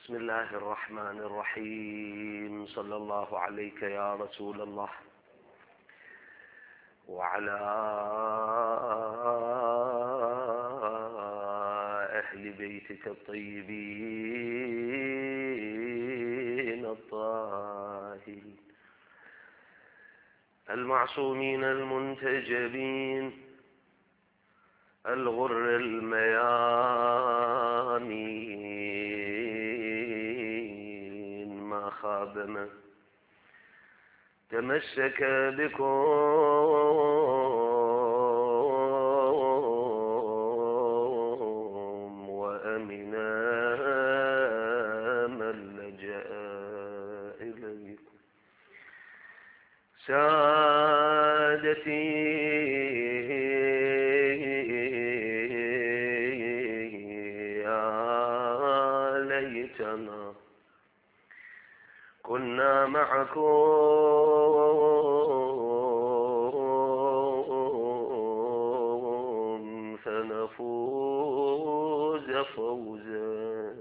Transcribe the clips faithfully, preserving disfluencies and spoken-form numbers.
بسم الله الرحمن الرحيم. صلى الله عليك يا رسول الله وعلى أهل بيتك الطيبين الطاهرين المعصومين المنتجبين الغر الميامين، ما خاب من تمسك بكم وأمنا من لجأ إليكم. سادتي يا ليتنا كنا معكم فنفوز فوزا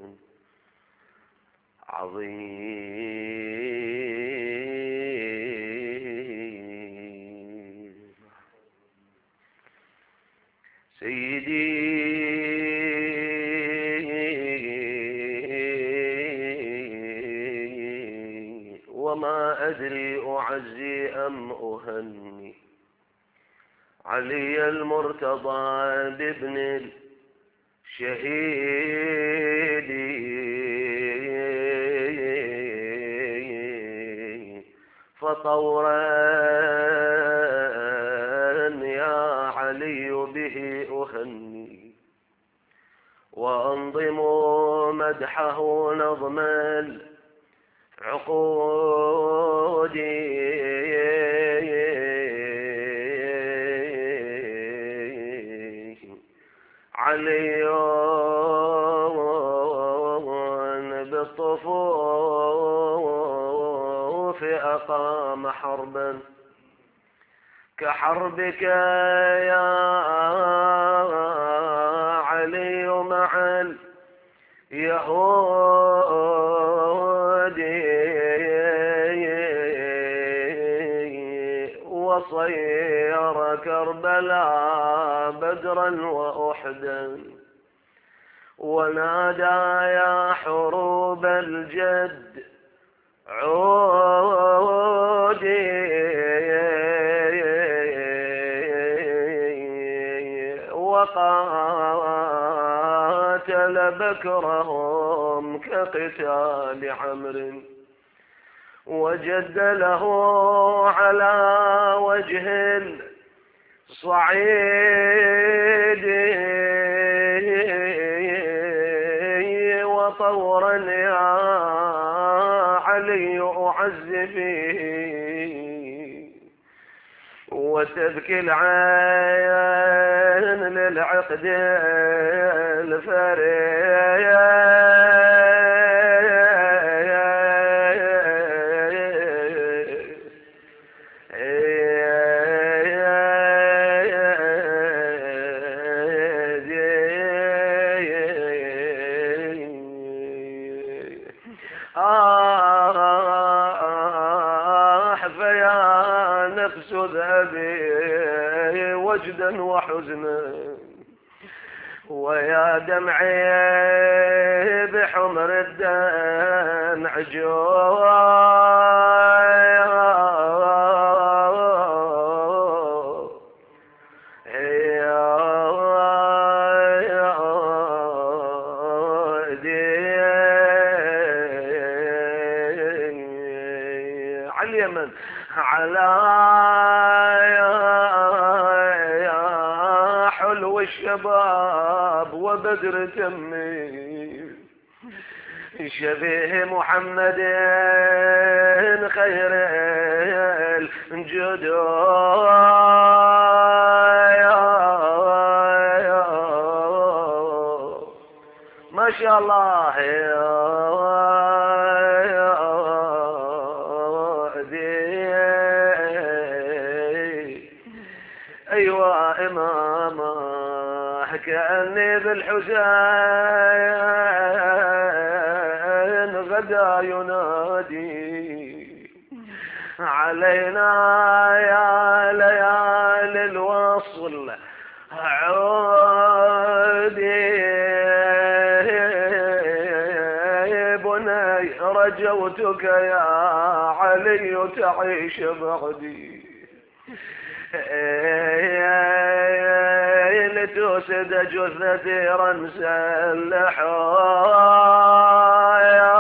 عظيما. سيدي وما أدري أعزي أم أهني علي المرتضى بابن الشهيد فطورا يا علي به أهني وأنظم مدحه نظم العقود علي بالطفوف أقام حربا كحربك يا علي مع اليهود وصير كربلاء بدرا وأحدا ونادى يا حروب الجد عودي وقاتل بكرهم كقتال عمرو وجد له على وجه الصعيد وطورا يا علي أعز فيه وتبكي العين للعقد الفريد وجدا وحزنا ويا دمعي بحمر الدمع على اليمن على الشباب وبدر تمي شبيه محمد خير الجدود ما شاء الله أيوة إماما كأني بالحسين غدا ينادي علينا يا ليالي الوصل عودي بني رجوتك يا علي تعيش بعدي لتسد جثتي رمسا اللحايا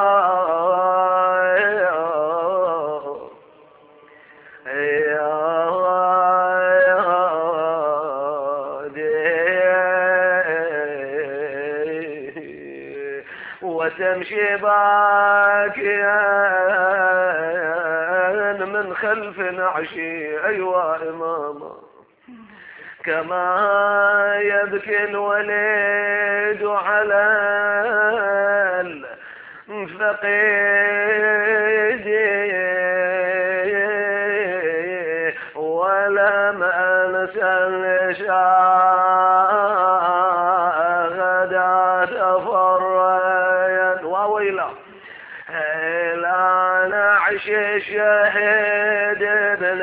وتمشي باكيا من خلف نعشي أيوا إماما كما يبكي الوليد على الفقيد ولم أنسى العشاء غدا تفريا وويلا لا نعش الشهيد ابن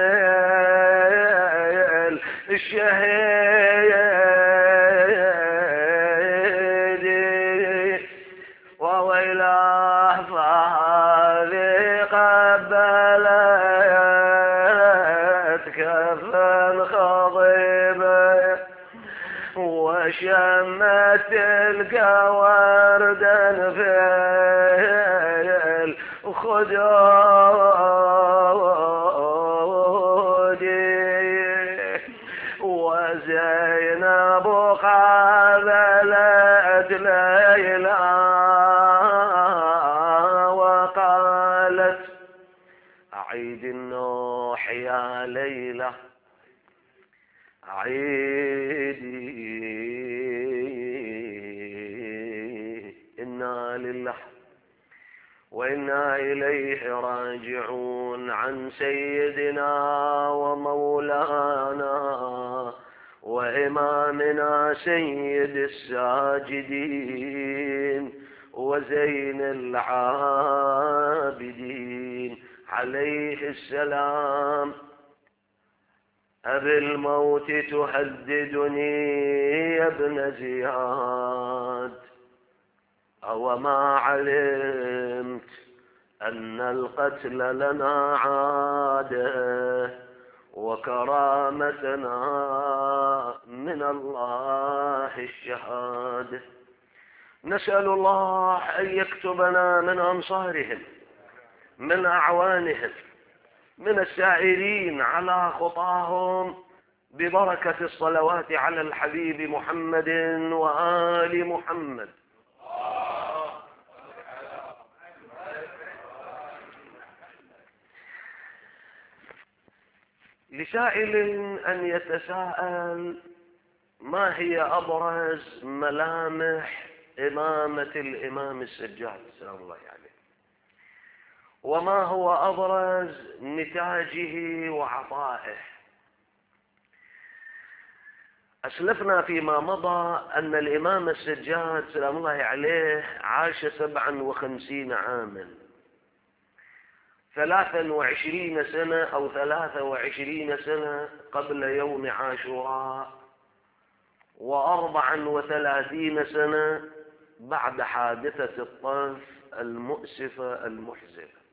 الشهيد وويله فهذه قبلت كفا خضيبا وشمت تلك وردا في الخدود وزينب قابلت ليلى وقالت أعيد النوح يا ليلى عيدي إنا لله وإنا إليه راجعون عن سيدنا ومولانا وإمامنا سيد الساجدين وزين العابدين عليه السلام أبي الموت تهددني يا ابن زياد أو ما علمت أن القتل لنا عادة وكرامتنا من الله الشهادة نسأل الله أن يكتبنا من أنصارهم من أعوانهم من السائرين على خطاهم ببركة الصلوات على الحبيب محمد وآل محمد. لسائل أن يتساءل ما هي أبرز ملامح إمامة الإمام السجاد سلام الله عليه وما هو أبرز نتاجه وعطائه. أسلفنا فيما مضى أن الإمام السجاد سلام الله عليه عاش سبعا وخمسين عاما ثلاثا وعشرين سنة أو ثلاثة وعشرين سنة قبل يوم عاشوراء وأربعا وثلاثين سنة بعد حادثة الطرف المؤسفة المحزنة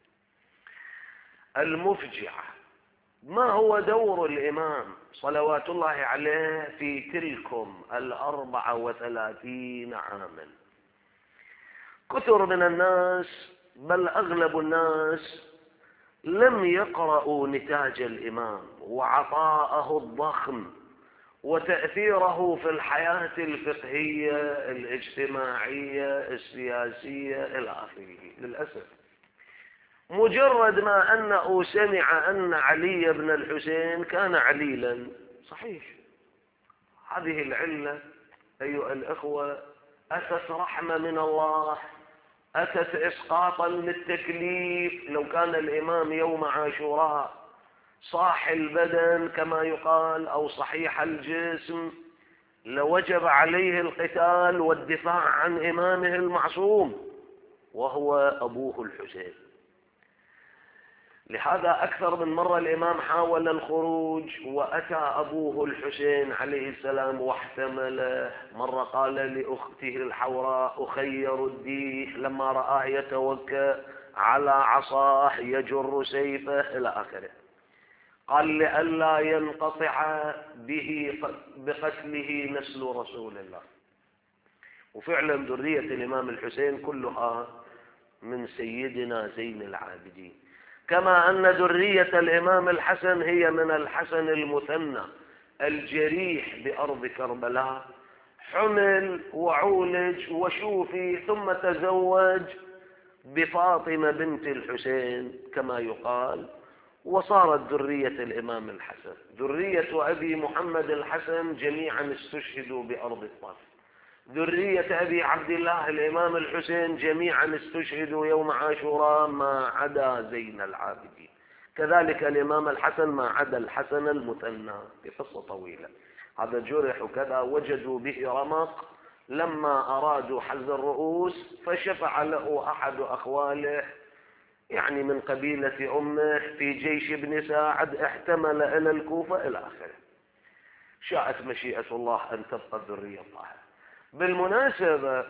المفجعة. ما هو دور الإمام صلوات الله عليه في تلكم الأربع وثلاثين عاما؟ كثر من الناس بل أغلب الناس لم يقرأوا نتاج الإمام وعطاءه الضخم وتأثيره في الحياة الفقهية الاجتماعية السياسية إلى آخره. للأسف مجرد ما أنه سمع أن علي بن الحسين كان عليلا صحيح، هذه العلة أيها الأخوة أتت رحمة من الله، أتت إسقاطا للتكليف. لو كان الإمام يوم عاشوراء صاح البدن كما يقال أو صحيح الجسم لوجب عليه القتال والدفاع عن إمامه المعصوم، وهو أبوه الحسين. لهذا أكثر من مرة الإمام حاول الخروج وأتى أبوه الحسين عليه السلام واحتمله. مرة قال لأخته الحوراء أخير الديح لما رآه يتوكأ على عصاه يجر سيفه إلى آخره. قال لئلا ينقطع به بقتله نسل رسول الله. وفعلا ذرية الإمام الحسين كلها من سيدنا زين العابدين، كما أن ذرية الإمام الحسن هي من الحسن المثنى الجريح بأرض كربلاء، حمل وعولج وشوفي ثم تزوج بفاطمة بنت الحسين كما يقال، وصارت ذرية الإمام الحسن. ذرية أبي محمد الحسن جميعا استشهدوا بأرض الطائف. ذرية أبي عبد الله الإمام الحسين جميعا استشهدوا يوم عاشوراء ما عدا زين العابدين. كذلك الإمام الحسن ما عدا الحسن المثنى بقصة طويلة. هذا جرح وكذا، وجدوا به رمق لما أرادوا حز الرؤوس، فشفع له أحد أخواله يعني من قبيلة أمه في جيش ابن ساعد، احتمل إلى الكوفة إلى آخره. شاءت مشيئة الله أن تبقى الذرية الطاهرة. بالمناسبة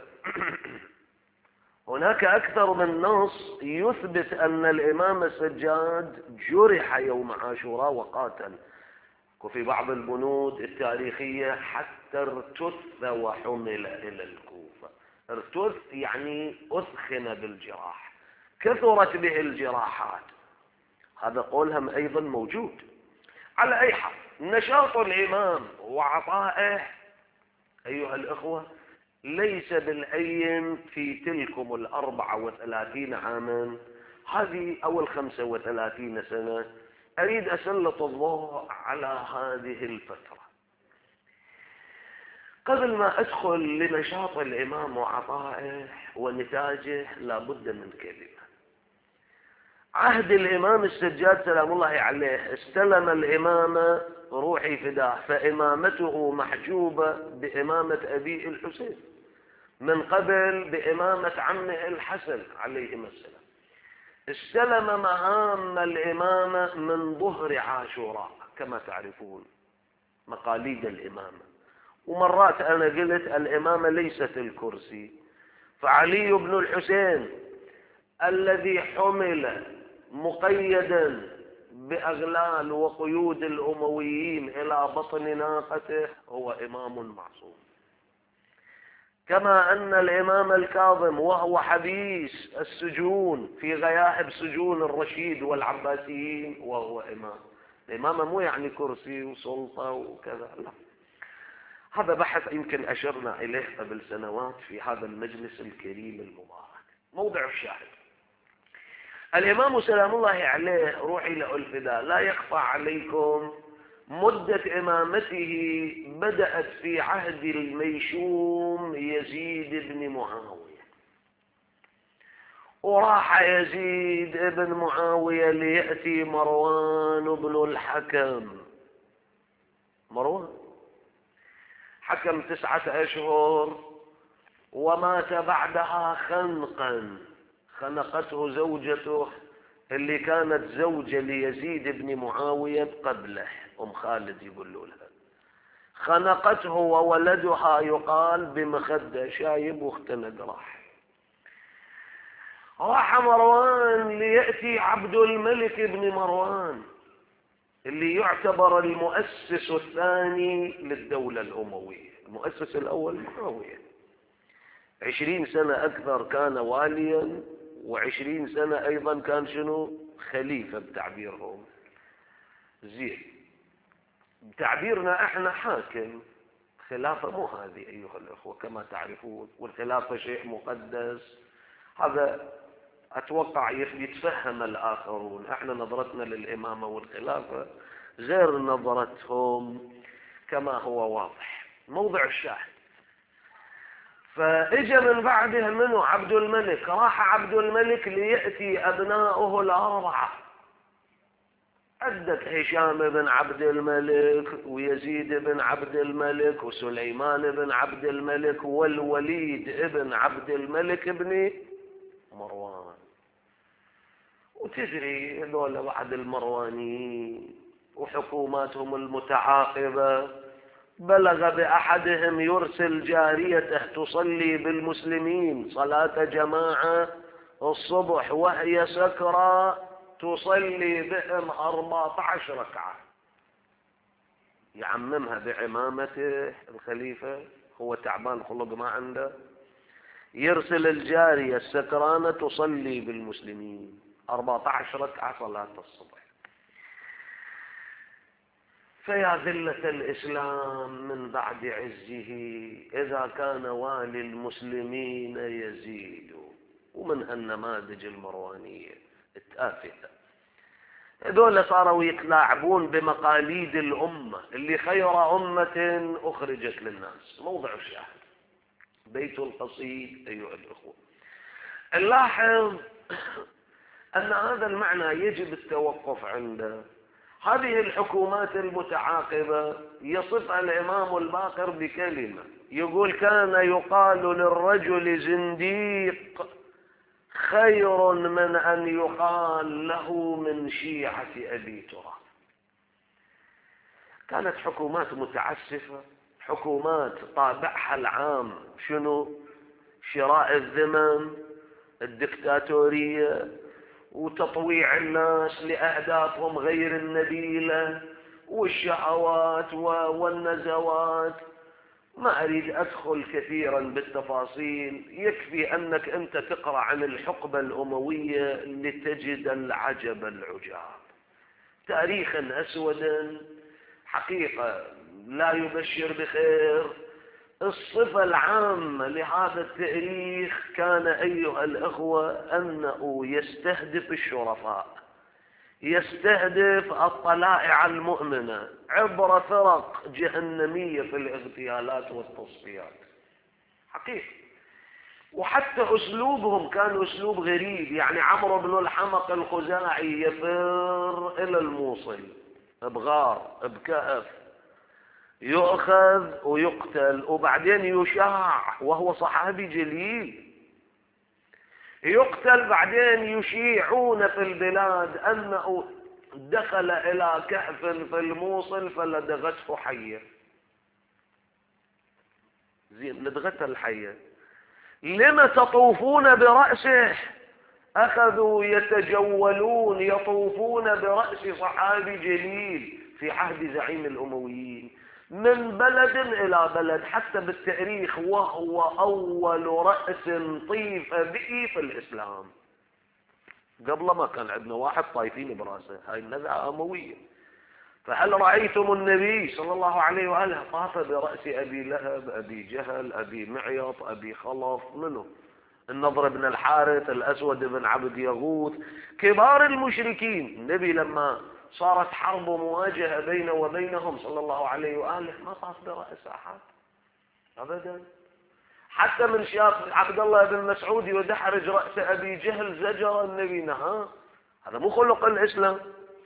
هناك أكثر من نص يثبت أن الإمام السجاد جرح يوم عاشوراء وقاتل، وفي بعض البنود التاريخية حتى ارتث وحمل إلى الكوفة. ارتث يعني أثخن بالجراح، كثرت به الجراحات. هذا قولهم أيضا موجود. على أي حال، نشاط الإمام وعطائه أيها الأخوة ليس بالهين في تلكم الأربعة وثلاثين عاما هذه أو الخمسة وثلاثين سنة. أريد أسلط الضوء على هذه الفترة. قبل ما أدخل لنشاط الإمام وعطائه ونتاجه لابد من كلمة. عهد الإمام السجاد سلام الله عليه استلم الإمامة روحي فداه، فإمامته محجوبة بإمامة أبي الحسين، من قبل بإمامة عمه الحسن عليهما السلام. استلم مهام الإمامة من ظهر عاشوراء كما تعرفون مقاليد الإمامة. ومرات أنا قلت الإمامة ليست الكرسي، فعلي بن الحسين الذي حمل مقيدا بأغلال وقيود الأمويين إلى بطن ناقته هو إمام معصوم، كما أن الإمام الكاظم وهو حبيس السجون في غياهب سجون الرشيد والعباسيين وهو إمام. الإمامة مو يعني كرسي وسلطة وكذا، لا. هذا بحث يمكن أشرنا إليه قبل سنوات في هذا المجلس الكريم المبارك. موضع الشاهد: الإمام سلام الله عليه روحي له الفداء لا يخفى عليكم مدة إمامته بدأت في عهد الميشوم يزيد بن معاوية، وراح يزيد بن معاوية ليأتي مروان بن الحكم. مروان حكم تسعة أشهر ومات بعدها خنقا، خنقته زوجته اللي كانت زوجة ليزيد بن معاوية قبله، أم خالد يقولوا لها، خنقته وولدها يقال بمخدة شايب واختنق. راح راح مروان ليأتي عبد الملك بن مروان اللي يعتبر المؤسس الثاني للدولة الأموية. المؤسس الأول معاوية، عشرين سنة أكثر كان واليا، وعشرين سنة أيضا كان شنو؟ خليفة بتعبيرهم. زين، بتعبيرنا احنا حاكم. خلافة مو هذه أيها الأخوة كما تعرفون، والخلافة شيء مقدس. هذا أتوقع يتفهم الآخرون. احنا نظرتنا للإمامة والخلافة غير نظرتهم كما هو واضح. موضع الشاهد: فاجى من بعده منه عبد الملك. راح عبد الملك ليأتي أبناؤه الأربعة. عدت هشام بن عبد الملك ويزيد بن عبد الملك وسليمان بن عبد الملك والوليد بن عبد الملك بن مروان. وتدري هذول بعد المروانيين وحكوماتهم المتعاقبة بلغ بأحدهم يرسل جاريته تصلي بالمسلمين صلاة جماعة الصبح وهي سكرى تصلي بهم أربعة عشر ركعة، يعممها بعمامته الخليفة، هو تعبان خلق ما عنده، يرسل الجارية السكرانة تصلي بالمسلمين أربعة عشر ركعة صلاة الصبح. فيا ذلة الإسلام من بعد عزه إذا كان والي المسلمين يزيد. ومن هالنماذج المروانية التافهة هذول صاروا يتلاعبون بمقاليد الأمة اللي خير أمة أخرجت للناس. موضع الشاهد بيت القصيد أيها الأخوة. نلاحظ أن هذا المعنى يجب التوقف عنده. هذه الحكومات المتعاقبة يصفها الإمام الباقر بكلمة، يقول كان يقال للرجل زنديق خير من أن يقال له من شيعة أبي تراب. كانت حكومات متعسفة، حكومات طابعها العام شنو؟ شراء الذمم، الدكتاتورية، وتطويع الناس لأهدافهم غير النبيلة، والشهوات والنزوات. ما أريد أدخل كثيرا بالتفاصيل، يكفي أنك أنت تقرأ عن الحقبة الأموية لتجد العجب العجاب. تاريخا أسودا حقيقة لا يبشر بخير. الصفة العامة لهذا التاريخ كان أيها الأخوة أنه يستهدف الشرفاء، يستهدف الطلائع المؤمنة عبر فرق جهنمية في الاغتيالات والتصفيات حقيقة. وحتى أسلوبهم كان أسلوب غريب. يعني عمرو بن الحمق الخزاعي يفر إلى الموصل بغار بكهف، يؤخذ ويقتل وبعدين يشاع وهو صحابي جليل، يقتل بعدين يشيعون في البلاد أنه دخل إلى كهف في الموصل فلدغته حية. زين، لدغته الحية، لما تطوفون برأسه؟ أخذوا يتجولون يطوفون برأس صحابي جليل في عهد زعيم الأمويين من بلد إلى بلد، حتى بالتاريخ وهو أول رأس طيف به في الإسلام. قبل ما كان عندنا واحد طايفين برأسه، هاي النزعة أموية. فهل رأيتم النبي صلى الله عليه وآله طاف برأس أبي لهب، أبي جهل، أبي معيط، أبي خلف، منه النضر بن الحارث، الأسود بن عبد يغوث، كبار المشركين؟ النبي لما صارت حرب مواجهة بينه وبينهم صلى الله عليه وآله ما طاف برأس أحد أبدا. حتى من شاف عبد الله بن مسعود يدحرج رأس أبي جهل زجر النبي نهى. هذا مو خلق الإسلام.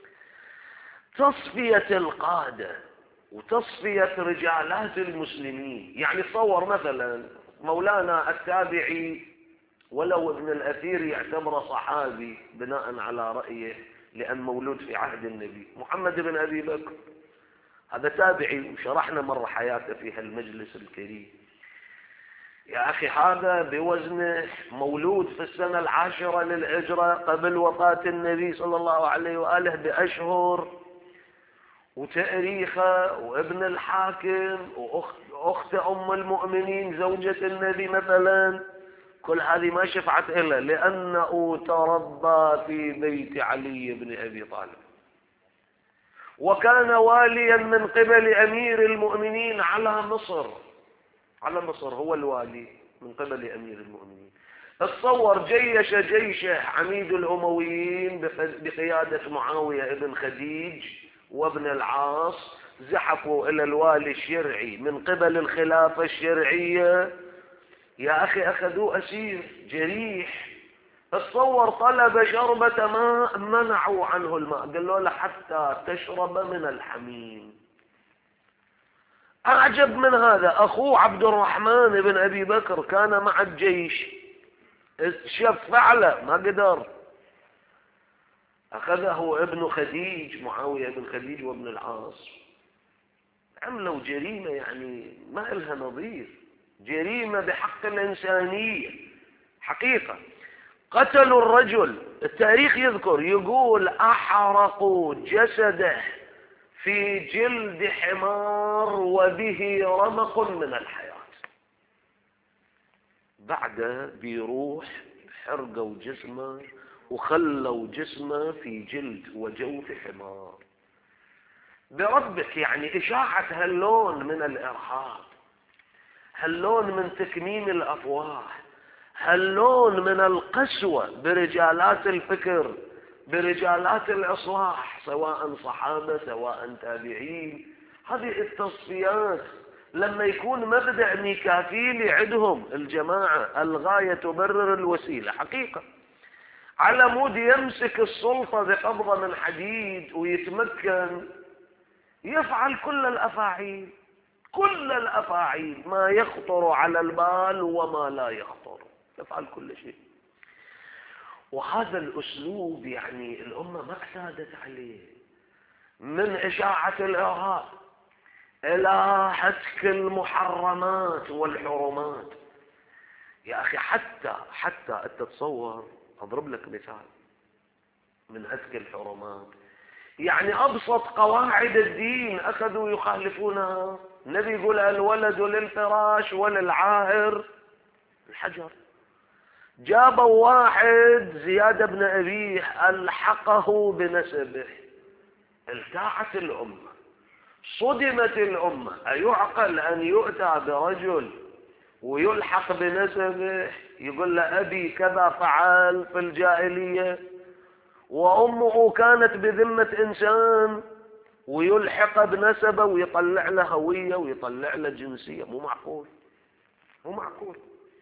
تصفية القادة وتصفية رجالات المسلمين. يعني تصور مثلا مولانا التابعي ولو ابن الأثير يعتبر صحابي بناء على رأيه لأن مولود في عهد النبي، محمد بن أبي بكر هذا تابعي وشرحنا مرة حياته في هالمجلس الكريم. يا أخي هذا بوزنه مولود في السنة العاشرة للهجرة قبل وفاة النبي صلى الله عليه وآله بأشهر، وتاريخه وابن الحاكم وأخت أخت أم المؤمنين زوجة النبي مثلا، كل هذه ما شفعت إلا لأنه تربى في بيت علي بن أبي طالب، وكان واليا من قبل أمير المؤمنين على مصر. على مصر هو الوالي من قبل أمير المؤمنين. تصور جيش جيشه عميد الأمويين بقيادة معاوية بن خديج وابن العاص، زحفوا إلى الوالي الشرعي من قبل الخلافة الشرعية. يا أخي أخذوه أسير جريح. تصور طلب شربة ماء منعوا عنه الماء، قالوا له حتى تشرب من الحميم. أعجب من هذا أخوه عبد الرحمن بن أبي بكر كان مع الجيش شفع له ما قدر، أخذه ابن خديج، معاوية بن خديج وابن العاص، عملوا جريمة يعني ما إلها نظير، جريمة بحق الإنسانية حقيقة. قتلوا الرجل، التاريخ يذكر يقول أحرقوا جسده في جلد حمار وبه رمق من الحياة. بعد بيروح حرقوا جسمه وخلوا جسمه في جلد وجوف حمار. بربك يعني إشاعة هاللون من الإرهاب، هاللون من تكميم الأفواه، هاللون من القسوة برجالات الفكر، برجالات الإصلاح، سواء صحابة سواء تابعين. هذه التصفيات لما يكون مبدأ ميكافيلي عندهم الجماعة، الغاية تبرر الوسيلة حقيقة، على مود يمسك السلطة بقبضة من حديد ويتمكن، يفعل كل الأفاعيل، كل الأفاعيل، ما يخطر على البال وما لا يخطر، يفعل كل شيء. وهذا الأسلوب يعني الأمة ما اعتادت عليه، من إشاعة الإرهاب إلى هتك المحرمات والحرمات. يا أخي حتى حتى أنت تتصور، أضرب لك مثال من هتك الحرمات، يعني أبسط قواعد الدين أخذوا يخالفونها. النبي يقول الولد للفراش وللعاهر الحجر. جابوا واحد زياد بن أبيه ألحقه بنسبه، التاعت الأمة، صدمت الأمة. أيعقل أن يؤتى برجل ويلحق بنسبه، يقول له أبي كذا فعل في الجاهلية وأمه كانت بذمة إنسان، ويلحق بنسبه ويطلع له هوية ويطلع له جنسية؟ مو معقول، مو معقول.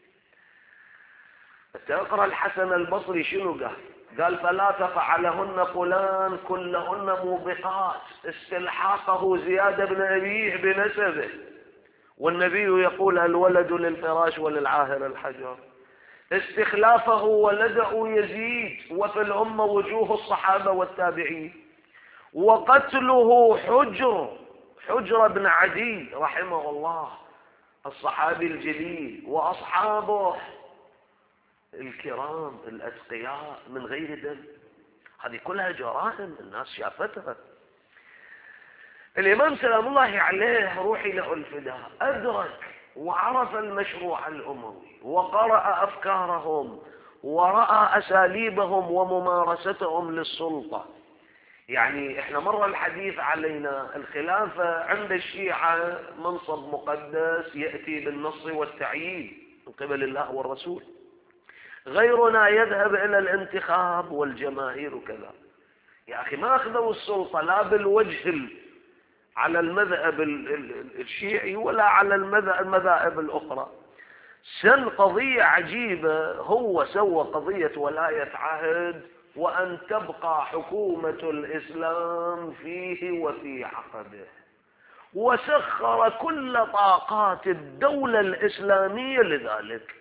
تقرأ الحسن البصري شنو قال؟ قال فلا تفعلهن فلان كلهن موبقات. استلحاقه زياد بن أبيه بنسبه، والنبي يقول الولد للفراش وللعاهر الحجر. استخلافه ولده يزيد، وفي الأمة وجوه الصحابة والتابعين. وقتله حجر حجر بن عدي رحمه الله، الصحابي الجليل، وأصحابه الكرام الأتقياء من غير دم. هذه كلها جرائم الناس شافتها. الإمام سلام الله عليه روحي له الفداء أدرك وعرف المشروع الأموي، وقرأ أفكارهم ورأى أساليبهم وممارستهم للسلطة. يعني احنا مر الحديث علينا الخلافة عند الشيعة منصب مقدس يأتي بالنص والتعيين من قبل الله والرسول، غيرنا يذهب إلى الانتخاب والجماهير وكذا. يا أخي ما أخذوا السلطة لا بالوجه على المذهب الشيعي ولا على المذاهب الأخرى. سن قضية عجيبة، هو سوى قضية ولاية عهد وأن تبقى حكومة الإسلام فيه وفي عقبه، وسخر كل طاقات الدولة الإسلامية لذلك،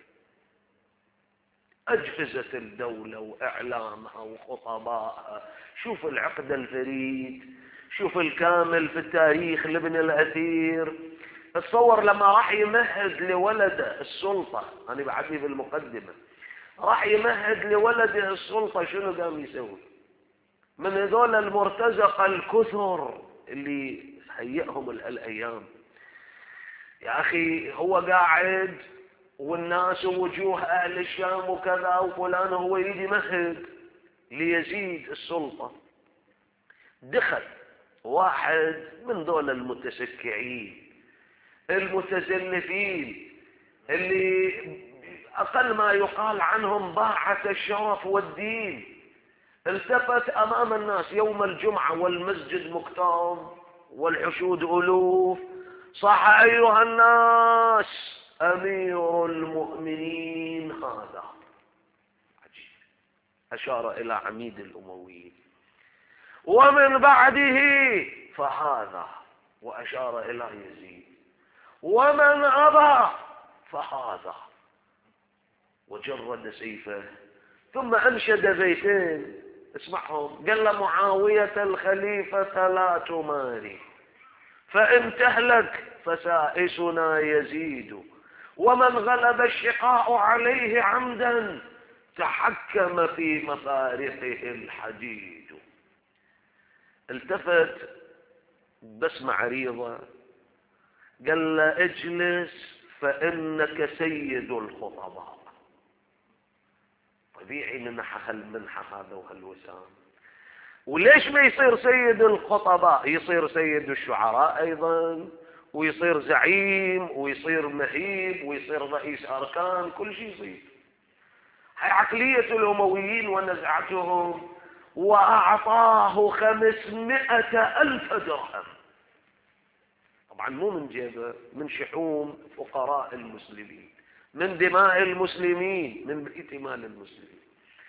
أجهزة الدولة وإعلامها وخطبائها. شوف العقد الفريد، شوف الكامل في التاريخ لابن الأثير. تصور لما راح يمهد لولده السلطة، أنا بعدي بالمقدمة، راح يمهد لولده السلطة شنو قام يسوي؟ من هذول المرتزقة الكثر اللي هيئهم الأيام. يا أخي هو قاعد والناس ووجوه أهل الشام وكذا وفلان، هو يريد يمهد ليزيد السلطة. دخل واحد من دول المتسكعين المتزلفين اللي أقل ما يقال عنهم باعة الشرف والدين، التفت أمام الناس يوم الجمعة والمسجد مكتظ والحشود ألوف، صح أيها الناس أمير المؤمنين هذا. عجيب. أشار إلى عميد الأمويين. ومن بعده فهذا، وأشار إلى يزيد. ومن أبى فهذا، وجرد سيفه، ثم أنشد بيتين اسمعهم، قال له: معاوية الخليفة لا تماري، فإن تهلك فسائسنا يزيد، ومن غلب الشقاء عليه عمدا تحكم في مفارقه الحديد. التفت بسمع عريضة، قال له: اجلس فإنك سيد الخطباء. طبيعي منحها المنحة هذا وهالوسام. وليش ما يصير سيد الخطباء؟ يصير سيد الشعراء أيضا، ويصير زعيم، ويصير مهيب، ويصير رئيس أركان، كل شيء يصير. هاي عقلية الأمويين ونزعتهم. وأعطاه خمسمائة ألف درهم، طبعا مو من جيبه، من شحوم فقراء المسلمين، من دماء المسلمين، من بيت مال المسلمين.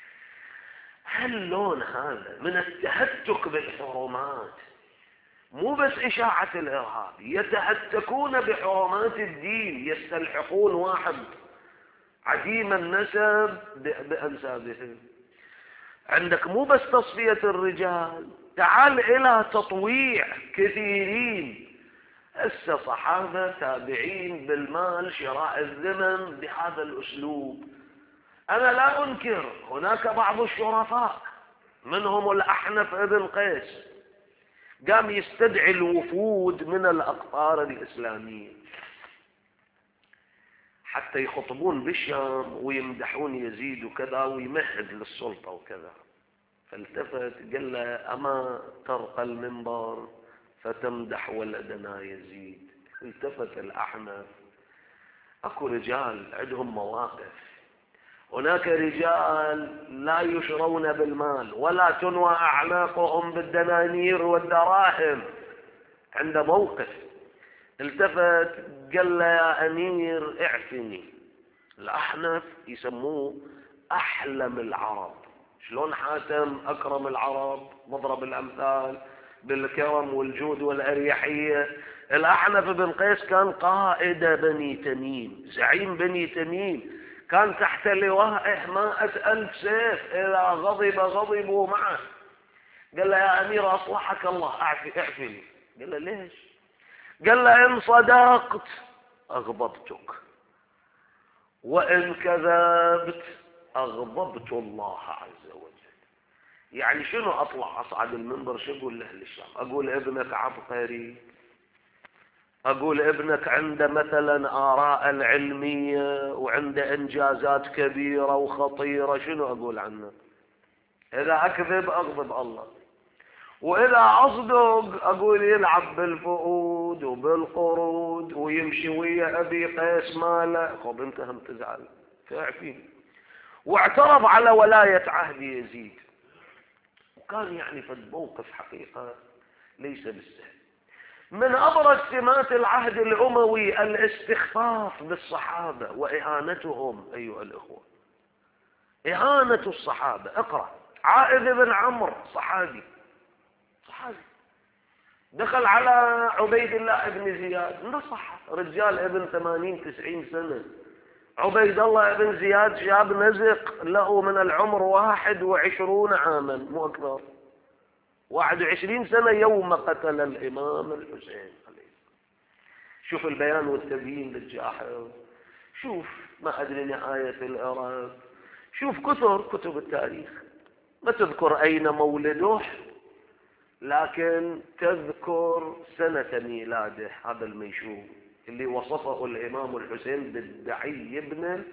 هاللون هذا من التهتك بالحرمات، مو بس إشاعة الإرهاب، يتهتكون بحرمات الدين، يستلحقون واحد عديم النسب بأنسابهم. عندك مو بس تصفية الرجال، تعال إلى تطويع كثيرين. هسه صحابة تابعين بالمال، شراء الذمم بهذا الأسلوب. أنا لا أنكر هناك بعض الشرفاء، منهم الأحنف ابن قيس، قام يستدعي الوفود من الأقطار الإسلامية حتى يخطبون بالشام ويمدحون يزيد وكذا ويمهد للسلطة وكذا. فالتفت قال له: أما ترقى المنبر فتمدح ولدنا يزيد؟ التفت الأحنف، أكو رجال عندهم مواقف. هناك رجال لا يشرون بالمال ولا تنوى أعناقهم بالدنانير والدراهم، عنده موقف. التفت قال له: يا أمير اعفني. الأحنف يسموه أحلم العرب. شلون حاتم أكرم العرب، مضرب الأمثال بالكرم والجود والأريحية. الأحنف بن قيس كان قائد بني تميم، زعيم بني تميم، كان تحت لوائه مائة ألف سيف، إذا غضب غضبوا معه. قال له: يا أمير أصلحك الله أعفي اعفني. قال له: ليش؟ قال له: إن صدقت أغضبتك، وإن كذبت أغضبت الله عز وجل. يعني شنو أطلع أصعد المنبر شو أقول لأهل الشام؟ أقول ابنك عبقري، أقول ابنك عنده مثلا آراء العلمية وعنده إنجازات كبيرة وخطيرة، شنو أقول عنه؟ إذا أكذب أغضب الله، وإذا أصدق أقول يلعب بالفؤود وبالقرود ويمشي ويا أبي قيس ماله. خب أنت هم تزعل فاعفين. واعترض على ولاية عهد يزيد، وكان يعني في الموقف حقيقة ليس بالسهل. من أبرز سمات العهد الأموي الاستخفاف بالصحابة وإهانتهم. أيها الأخوة، إهانة الصحابة. اقرأ عائذ بن عمرو، صحابي صحابي دخل على عبيد الله بن زياد، نصح رجال ابن ثمانين تسعين سنة. عبيد الله بن زياد شاب نزق له من العمر واحد وعشرون عاما، مو أكثر، واحد وعشرين سنة يوم قتل الإمام الحسين عليه. شوف البيان والتبيين للجاحظ، شوف ما أدري نهاية العراق، شوف كثر كتب التاريخ ما تذكر أين مولده، لكن تذكر سنة ميلاده. هذا الميشوب اللي وصفه الإمام الحسين بالدعي ابن.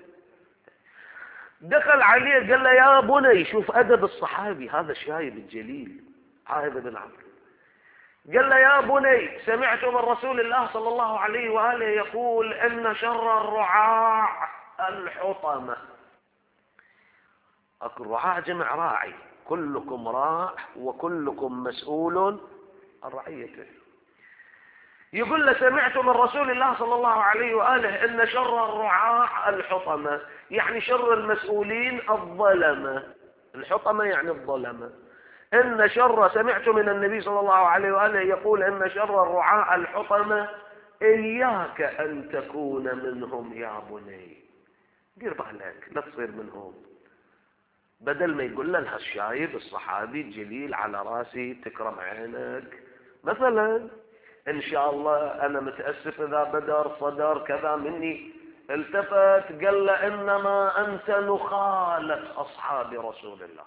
دخل عليه قال له: يا بني، شوف أدب الصحابي هذا الشايب الجليل عائذ بن عمرو. قال له: يا بني، سمعت من رسول الله صلى الله عليه وآله يقول إن شر الرعاع الحطمة. الرعاع جمع راعي، كلكم راع وكلكم مسؤول عن رعيته. يقول له: سمعت من رسول الله صلى الله عليه وآله إن شر الرعاع الحطمة، يعني شر المسؤولين الظلمة. الحطمة يعني الظلمة. إن شر، سمعت من النبي صلى الله عليه وآله يقول إن شر الرعاع الحطمة، إياك أن تكون منهم يا بني. دير بالك لا تصير منهم. بدل ما يقول له هالشايب الصحابي الجليل على راسي تكرم عينك مثلا، ان شاء الله انا متأسف اذا بدر صدر كذا مني، التفت قال له انما انت نخالة اصحاب رسول الله.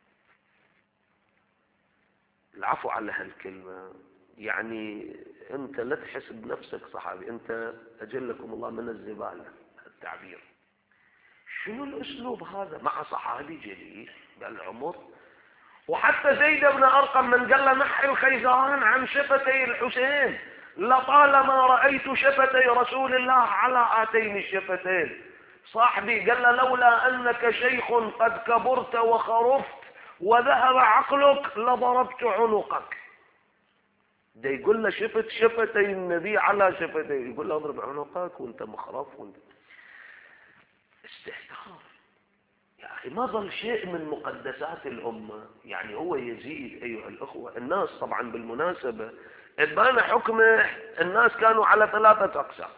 العفو على هالكلمة، يعني انت لا تحسب نفسك صحابي، انت اجلكم الله من الزبالة التعبير. شنو الاسلوب هذا مع صحابي جليل بالعمر؟ وحتى زيد بن ارقم من قال له نحي الخيزران عن شفتي الحسين لطالما رأيت شفتي رسول الله على هاتين الشفتين. صاحبي قال له لولا انك شيخ قد كبرت وخرفت وذهب عقلك لضربت عنقك. ده يقول له شفت شفتي النبي على شفتي، يقول له اضرب عنقك وانت مخرف وانت استهتار. يا اخي ما ظل شيء من مقدسات الامه. يعني هو يزيد ايها الاخوه، الناس طبعا بالمناسبه ابان حكمه، الناس كانوا على ثلاثه اقسام.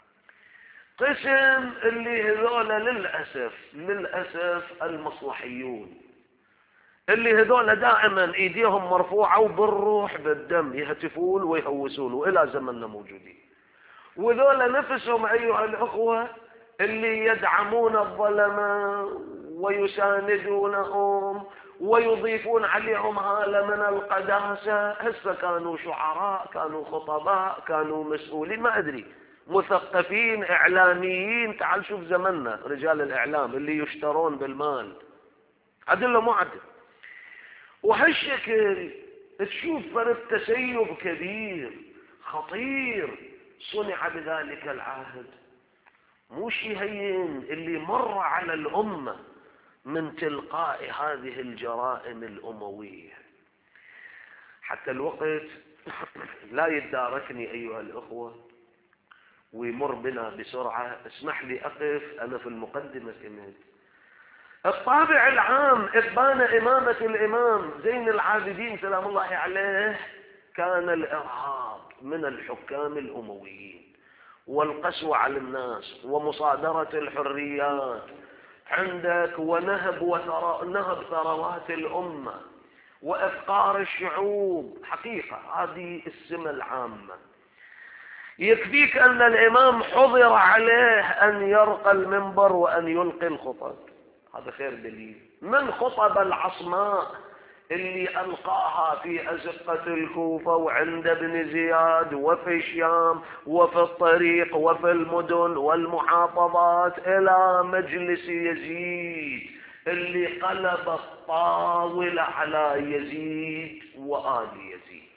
قسم اللي هذول للاسف للاسف المصلحيون، اللي هذول دائما ايديهم مرفوعه وبالروح بالدم يهتفون ويهوسون والى زمننا موجودين. وذول نفسهم ايها الاخوه اللي يدعمون الظلماء ويساندونهم ويضيفون عليهم هالة من القداسة. هسه كانوا شعراء، كانوا خطباء، كانوا مسؤولين، ما أدري، مثقفين، إعلاميين. تعال شوف زمننا رجال الإعلام اللي يشترون بالمال، عدل مو عدل. وهالشكل تشوف فرد تسيب كبير خطير صنع بذلك العهد. مو شيء هين اللي مر على الأمة من تلقاء هذه الجرائم الأموية. حتى الوقت لا يتداركني أيها الأخوة ويمر بنا بسرعة، اسمح لي أقف أنا في المقدمة كمان. الطابع العام إبان إمامة الإمام زين العابدين سلام الله عليه كان الإرهاب من الحكام الأمويين والقسوة على الناس ومصادرة الحريات عندك ونهب وثر... نهب ثروات الأمة وإفقار الشعوب. حقيقة هذه السمة العامة. يكفيك أن الإمام حضر عليه أن يرقى المنبر وأن يلقي الخطب، هذا خير دليل. من خطب العصماء اللي ألقاها في أزقة الكوفة وعند ابن زياد وفي الشام وفي الطريق وفي المدن والمحافظات إلى مجلس يزيد اللي قلب الطاولة على يزيد وآل يزيد.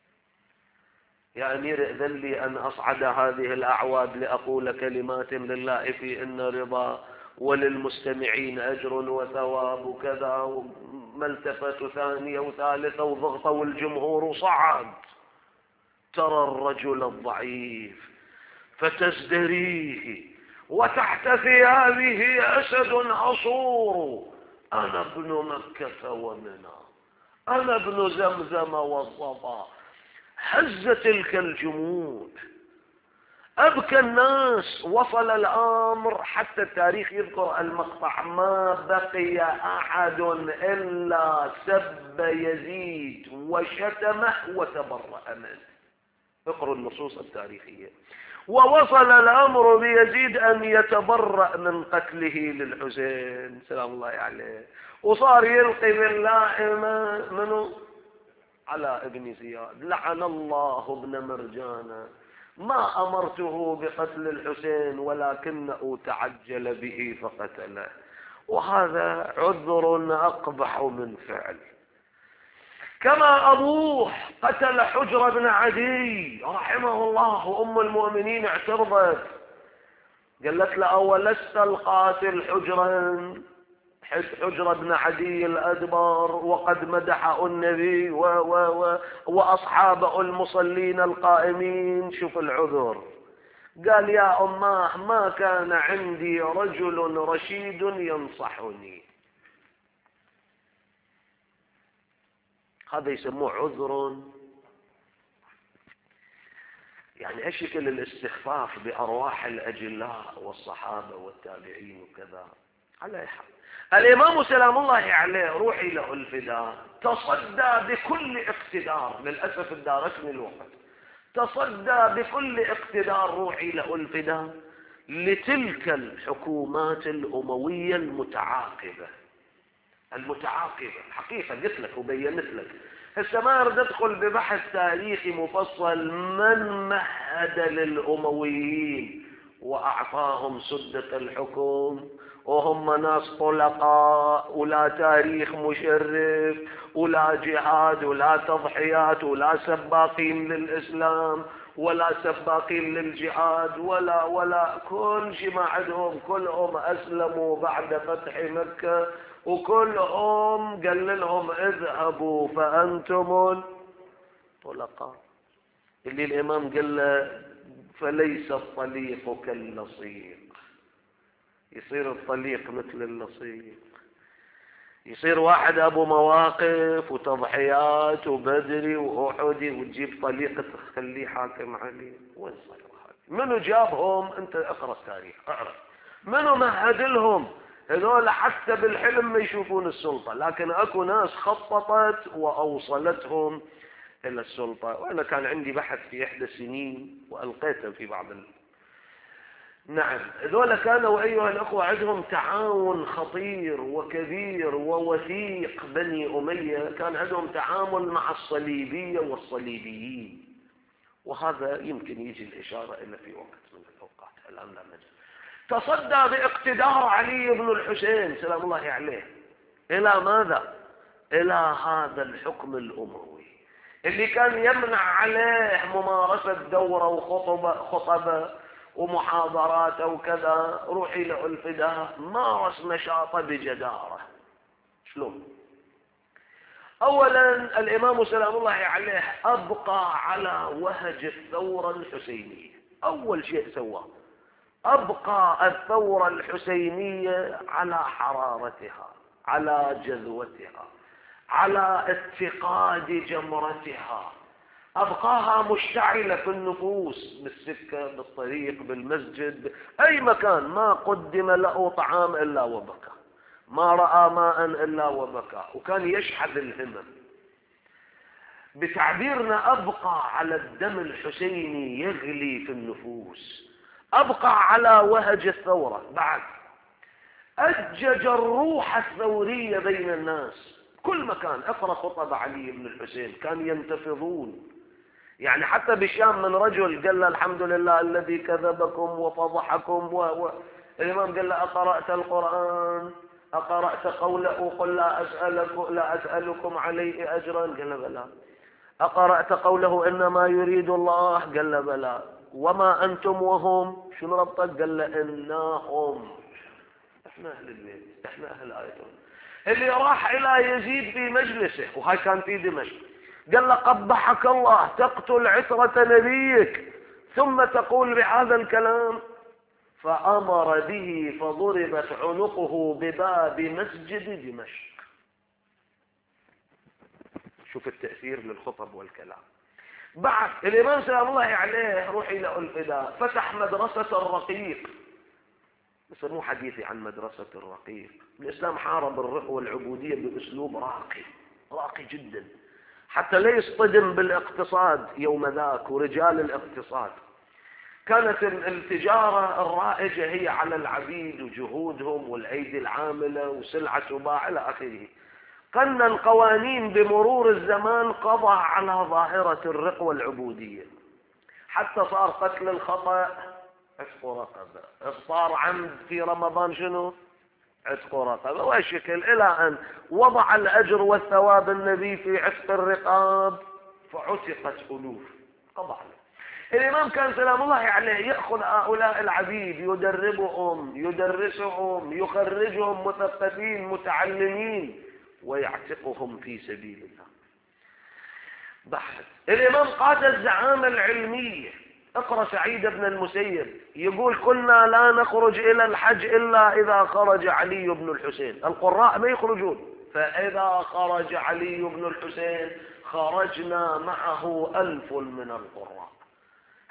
يا أمير ائذن لي أن أصعد هذه الأعواد لأقول كلمات لله في إن رضا وللمستمعين أجر وثواب وكذا. ما التفت ثانية وثالثة وضغطة والجمهور صعد. ترى الرجل الضعيف فتزدريه وتحت ثيابه أسد عصور. أنا ابن مكة ومنى، أنا ابن زمزم والصفا. هز تلك الجموع، أبكى الناس. وصل الأمر حتى التاريخ يذكر المقطع ما بقي أحد إلا سب يزيد وشتمه وتبرأ منه. اقرأوا النصوص التاريخية. ووصل الأمر بيزيد أن يتبرأ من قتله للحسين سلام الله عليه، وصار يلقي باللائمة منه على ابن زياد. لعن الله ابن مرجان ما أمرته بقتل الحسين ولكنه تعجل به فقتله. وهذا عذر أقبح من فعل. كما أبوه قتل حجر بن عدي رحمه الله، وأم المؤمنين اعترضت قالت له أولست القاتل حجرا حجر بن عدي الأدبر وقد مدحه النبي و و و وأصحابه المصلين القائمين. شوف العذر. قال يا أماه ما كان عندي رجل رشيد ينصحني. هذا يسموه عذر. يعني ايش شكل الاستخفاف بأرواح الأجلاء والصحابة والتابعين وكذا. على أي حال، الإمام سلام الله عليه روحي له الفداء تصدى بكل اقتدار، للأسف الدارسني الوقت، تصدى بكل اقتدار روحي له الفداء لتلك الحكومات الأموية المتعاقبة المتعاقبة حقيقة. قلت لك وبينت لك. هسه ما أريد أدخل ببحث تاريخي مفصل من مهد للأمويين وأعطاهم سدة الحكم، وهم ناس طلقاء ولا تاريخ مشرف ولا جهاد ولا تضحيات ولا سباقين للإسلام ولا سباقين للجهاد ولا ولا كل شيء ما عندهم. كلهم أسلموا بعد فتح مكة، وكلهم قال لهم اذهبوا فأنتم طلقاء. اللي الإمام قال له فليس الطليق كاللصيق، يصير الطليق مثل اللصيق، يصير واحد أبو مواقف وتضحيات وبدري وأحدي وتجيب طليق تخليه حاكم عليه. وين صار هذا؟ منو جابهم؟ أنت اقرأ التاريخ اعرف منو مهد لهم. هذول حتى بالحلم ما يشوفون السلطة، لكن أكو ناس خططت وأوصلتهم إلى السلطة. وأنا كان عندي بحث في إحدى السنين وألقيته في بعض ال... نعم، هذول كانوا أيها الأخوة عندهم تعاون خطير وكبير ووثيق. بني أمية كان عندهم تعامل مع الصليبية والصليبيين، وهذا يمكن يجي الإشارة إلى في وقت من الأوقات. الآن لا مجال. تصدى باقتدار علي بن الحسين سلام الله عليه إلى ماذا؟ إلى هذا الحكم الأموي اللي كان يمنع عليه ممارسة دورة وخطبة خطبة ومحاضرات وكذا. روحي له الفداء مارس نشاطه بجدارة. شلون؟ أولا الإمام سلام الله عليه أبقى على وهج الثورة الحسينية. أول شيء سواه أبقى الثورة الحسينية على حرارتها، على جذوتها، على اتقاد جمرتها. أبقاها مشتعلة في النفوس، بالسكة، بالطريق، بالمسجد، أي مكان. ما قدم له طعام إلا وبكى، ما رأى ماء إلا وبكى، وكان يشحذ الهمم. بتعبيرنا أبقى على الدم الحسيني يغلي في النفوس، أبقى على وهج الثورة. بعد أجج الروح الثورية بين الناس كل مكان. اقرأ خطب علي بن الحسين كان ينتفضون. يعني حتى بالشام من رجل قال له الحمد لله الذي كذبكم وفضحكم و... و... الإمام قال له أقرأت القرآن؟ أقرأت قوله قل لا أسألكم, لا أسألكم عليه أجرا؟ قال له بلى. أقرأت قوله إنما يريد الله؟ قال له بلى. وما أنتم وهم شنو ربطك؟ قال له إنهم إحنا أهل البيت، إحنا أهل آيتهم. اللي راح إلى يزيد في مجلسه، وهاي كان في دمشق، قال له قبحك الله تقتل عترة نبيك ثم تقول بهذا الكلام. فأمر به فضربت عنقه بباب مسجد دمشق. شوف التأثير للخطب والكلام. بعد الإمام سلام الله عليه روحي له الفداء فتح مدرسة الرقيق. بس مو حديثي عن مدرسة الرقيق. الإسلام حارب الرق والعبودية بأسلوب راقي راقي جدا، حتى لا يصطدم بالاقتصاد يوم ذاك ورجال الاقتصاد. كانت التجارة الرائجة هي على العبيد وجهودهم والأيدي العاملة وسلعة تباع إلى آخره. قن القوانين بمرور الزمان قضى على ظاهرة الرق والعبودية، حتى صار قتل الخطأ عتق رقبة، إفطار عمد في رمضان شنو؟ عتق رقبة، والشكل إلى أن وضع الأجر والثواب النبي في عتق الرقاب فعتقت ألوف. قضى عليه. الإمام كان سلام الله عليه يأخذ هؤلاء العبيد يدربهم يدرسهم يخرجهم مثقفين متعلمين ويعتقهم في سبيل الله. بحث الإمام قاد الزعامة العلمية. اقرأ سعيد بن المسيب يقول كنا لا نخرج إلى الحج إلا إذا خرج علي بن الحسين. القراء ما يخرجون، فإذا خرج علي بن الحسين خرجنا معه ألف من القراء.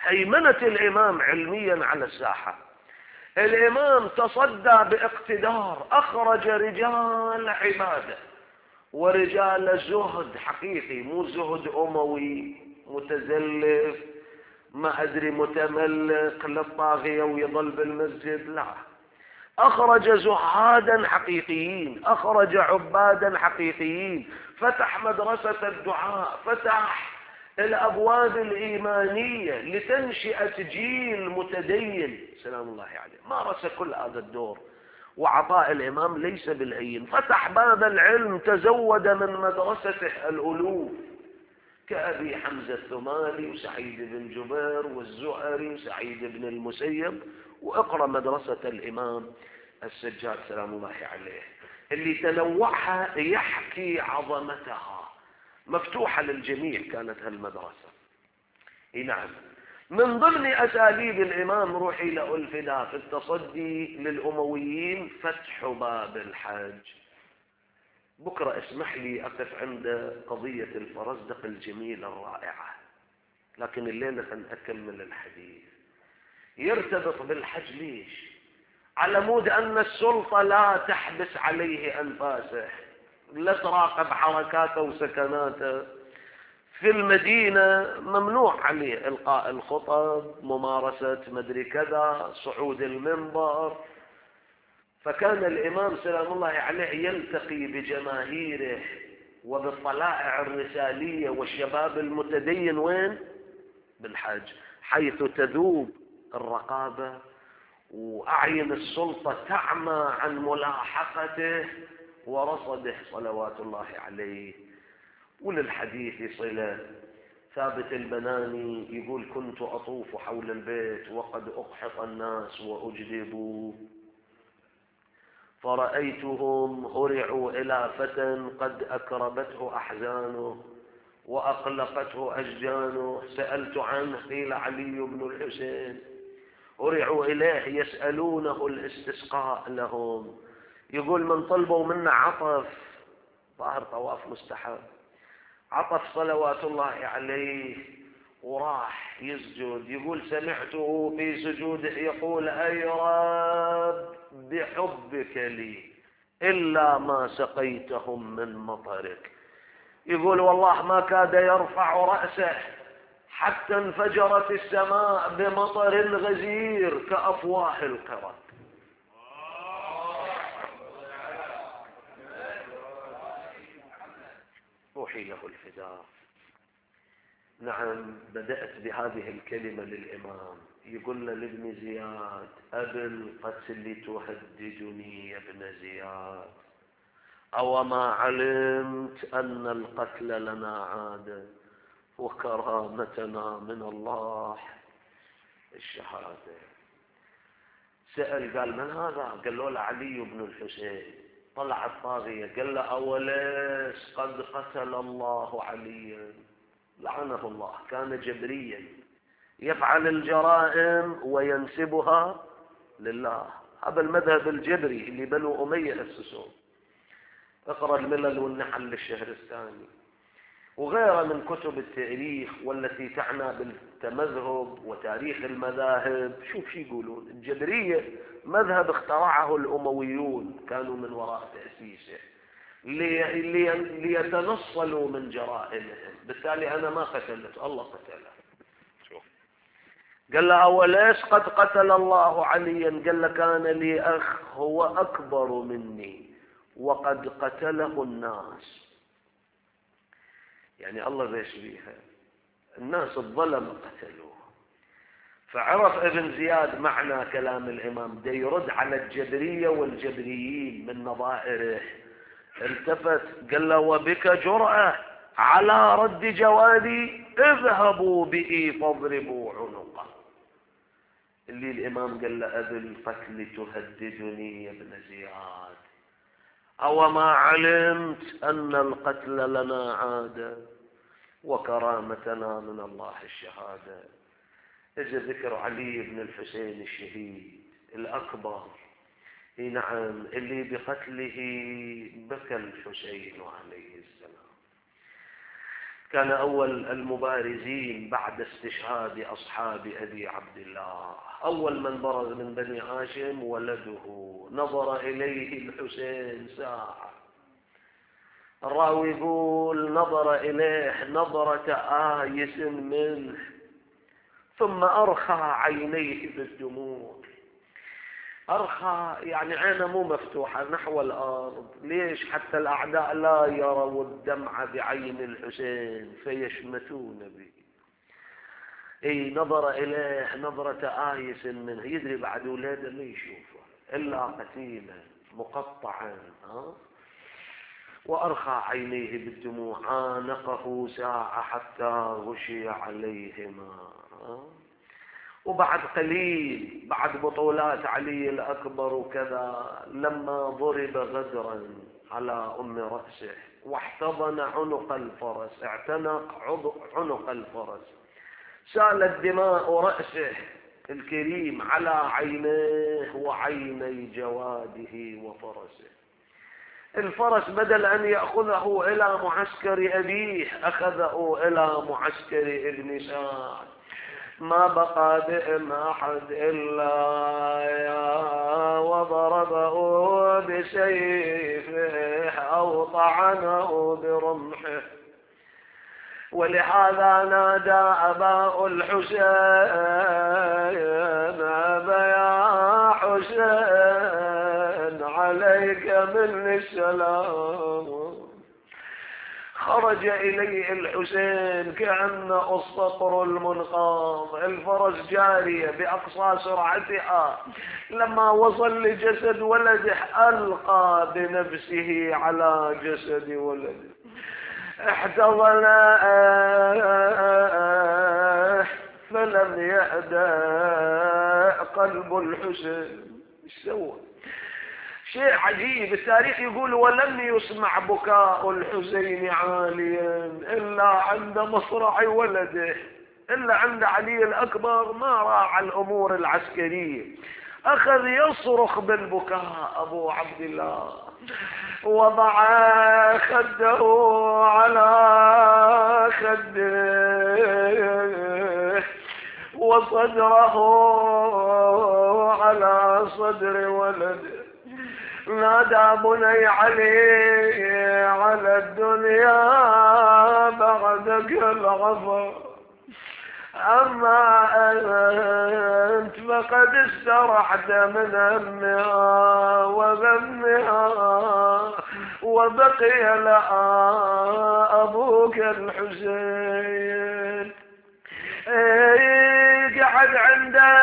هيمنة الإمام علميا على الساحة. الإمام تصدى باقتدار، أخرج رجال عبادة ورجال زهد حقيقي، مو زهد أموي متزلف ما أدري متملق للطاغية ويظل بالمسجد، لا، أخرج زهادا حقيقيين، أخرج عبادا حقيقيين، فتح مدرسة الدعاء، فتح الأبواب الإيمانية لتنشئة جيل متدين سلام الله عليه. مارس كل هذا الدور، وعطاء الإمام ليس بالهين. فتح باب العلم، تزود من مدرسته الألوف كأبي حمزة الثمالي وسعيد بن جبير والزهري وسعيد بن المسيب، واقرأ مدرسة الإمام السجاد سلام الله عليه اللي تنوعها يحكي عظمتها، مفتوحة للجميع كانت هالمدرسة. نعم، من ضمن أساليب الإمام روحي له الفداء في التصدي للأمويين فتح باب الحج. بكرة اسمح لي أقف عند قضية الفرزدق الجميلة الرائعة، لكن الليلة سنكمل الحديث. يرتبط بالحج ليش؟ على مود أن السلطة لا تحبس عليه أنفاسه، لا تراقب حركاته وسكناته. في المدينة ممنوع عليه إلقاء الخطب، ممارسة مدري كذا، صعود المنبر. فكان الإمام سلام الله عليه يلتقي بجماهيره وبالطلائع الرسالية والشباب المتدين وين؟ بالحج، حيث تذوب الرقابة وأعين السلطة تعمى عن ملاحقته ورصده صلوات الله عليه. وللحديث صلة. ثابت البناني يقول: كنت أطوف حول البيت وقد أقحط الناس وأجذبوا، فرأيتهم هرعوا إلى فتى قد أكربته أحزانه وأقلقته أشجانه، سألت عنه قيل علي بن الحسين. هرعوا إليه يسألونه الاستسقاء لهم. يقول: من طلبوا منا عطف، ظاهر طواف مستحب، عطف صلوات الله عليه وراح يسجد. يقول: سمعته في سجوده يقول: أي رب بحبك لي إلا ما سقيتهم من مطرك. يقول: والله ما كاد يرفع رأسه حتى انفجرت السماء بمطر غزير كأفواه القرد. روحي له الفداء. نعم، بدأت بهذه الكلمة للإمام، يقول لابن زياد: أبي القتل تهددني يا ابن زياد، أو ما علمت أن القتل لنا عادة وكرامتنا من الله الشهادة. سأل قال: من هذا؟ قال له: علي بن الحسين. طلع الطاغية قال له: أوليس قد قتل الله عليا؟ لعنه الله، كان جبريا يفعل الجرائم وينسبها لله. هذا المذهب الجبري اللي بنو أمية أسسوه. اقرأ الملل والنحل للشهرستاني وغيرها من كتب التاريخ والتي تعنى بالتمذهب وتاريخ المذاهب. شوف شو يقولون. الجبرية مذهب اخترعه الأمويون، كانوا من وراء تأسيسه لي لي ليتنصلوا من جرائمهم. بالتالي أنا ما قتلت، الله قتله. شوف، قال له: أوليس قد قتل الله عليا؟ قال له: كان لي أخ هو أكبر مني وقد قتله الناس. يعني الله بيش بيها، الناس الظلم قتلوه. فعرف ابن زياد معنى كلام الإمام، دا يرد على الجبرية والجبريين من نظائره. التفت قال له: وبك جرأة على رد جوادي، اذهبوا به فاضربوا عنقه. اللي الإمام قال له: أبي القتل تهددني يا ابن زياد، أو ما علمت أن القتل لنا عادة وكرامتنا من الله الشهادة. اجى ذكر علي بن الحسين الشهيد الأكبر. نعم، اللي بقتله بكى الحسين عليه السلام. كان أول المبارزين بعد استشهاد أصحاب أبي عبد الله. أول من برز من بني هاشم ولده، نظر إليه الحسين ساعة. الراوي يقول نظر إليه نظرة آيس منه، ثم أرخى عينيه بالدموع. أرخى يعني عينه مو مفتوحة نحو الأرض. ليش؟ حتى الأعداء لا يروا الدمع بعين الحسين فيشمتون به. اي نظر إليه نظرة آيس منه، يدري بعد ولاده ما يشوفه إلا قتيلا مقطعا. ها؟ وأرخى عينيه بالدموع، عانقه ساعة حتى غشي عليهما. ها؟ وبعد قليل بعد بطولات علي الأكبر وكذا، لما ضرب غدرا على أم رأسه واحتضن عنق الفرس، اعتنق عنق الفرس، سالت دماء رأسه الكريم على عينيه وعيني جواده وفرسه. الفرس بدل أن يأخذه إلى معسكر أبيه أخذه إلى معسكر ابن سعد. ما بقى بهم أحد إلا وضربه بسيفه أو طعنه برمحه. ولهذا نادى أبا الحسين أبا يا حسين عليك مني السلام. خرج إليه الحسين كأنه الصقر المنقام، الفرس جارية بأقصى سرعتها. لما وصل لجسد ولده ألقى بنفسه على جسد ولده، احتضنه فلم يهدأ قلب الحسين. ايش سوى؟ شيء عجيب. التاريخ يقول ولم يسمع بكاء الحسين عاليا إلا عند مصرع ولده، إلا عند علي الأكبر ما راعى الأمور العسكرية، أخذ يصرخ بالبكاء أبو عبد الله. وضع خده على خده وصدره على صدر ولده. نادى بني علي على الدنيا بعدك العفو، أما أنت فقد استرحت من همها وغمها، وبقي لها أبوك الحسين. قعد عنده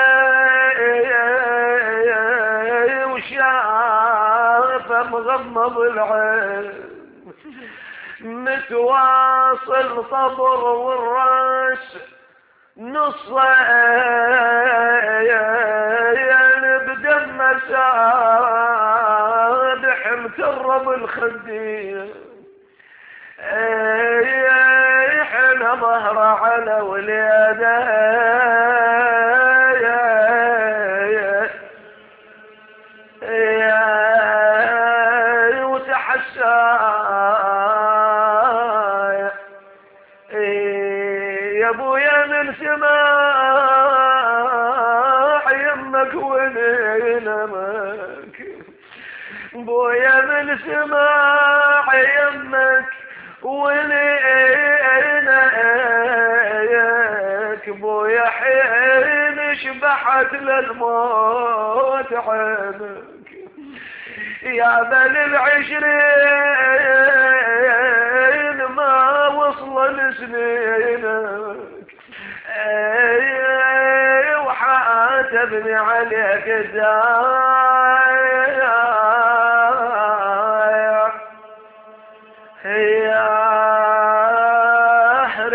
وشافه مغمض العين، متواصل صبر والراس نصين بدم سابح مكرم الخدين، يحن ظهره على ولاده وتحسى يا ابويا من سماع يمك ونينمك، بويا من سماع يمك ولينك، بويا حين شبحت للموت عينك، يا بل العشرين ما وصل لسنينك، وحاتبني عليك دايا يا أهل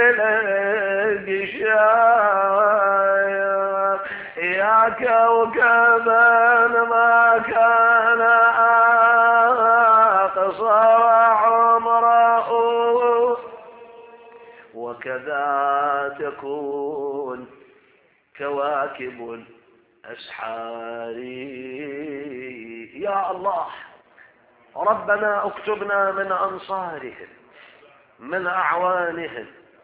القشايا يا كوكبا ما كان أقصر عمره، وكذا تكون كواكب الأسحار. يا الله ربنا اكتبنا من أنصارهم من أعوانهم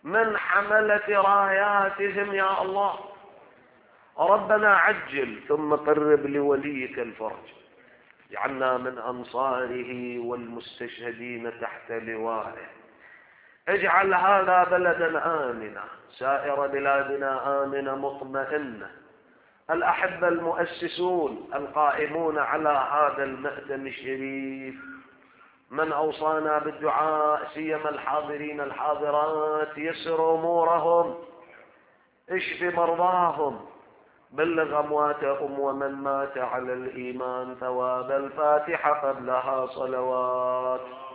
من حملة راياتهم يا الله. ربنا عجل ثم قرب لوليك الفرج، اجعلنا من أنصاره والمستشهدين تحت لوائه. اجعل هذا بلدا آمنا، سائر بلادنا آمنة مطمئنة. الأحبة المؤسسون القائمون على هذا المأتم الشريف من أوصانا بالدعاء، سيما الحاضرين الحاضرات، يسر أمورهم، اشف مرضاهم، بلغ أمواتهم ومن مات على الإيمان ثواب الفاتحة قبلها صلوات.